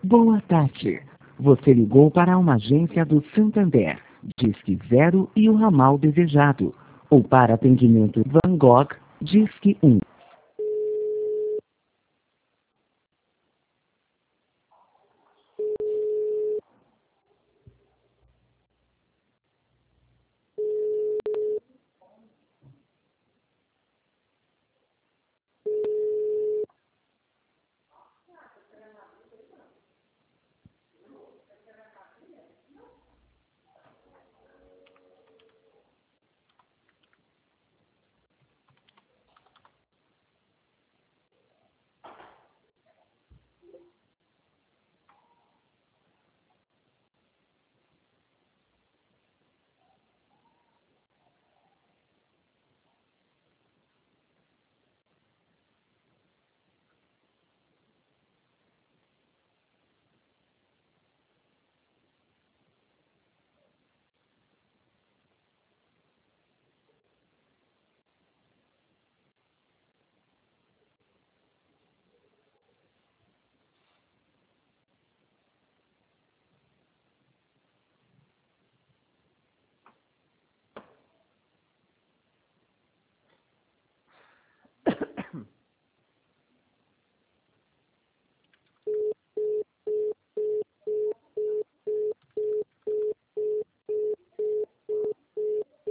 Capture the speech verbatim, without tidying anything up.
Boa tarde. Você ligou para uma agência do Santander, Disque Zero e o ramal desejado. Ou para atendimento Van Gogh, Disque um.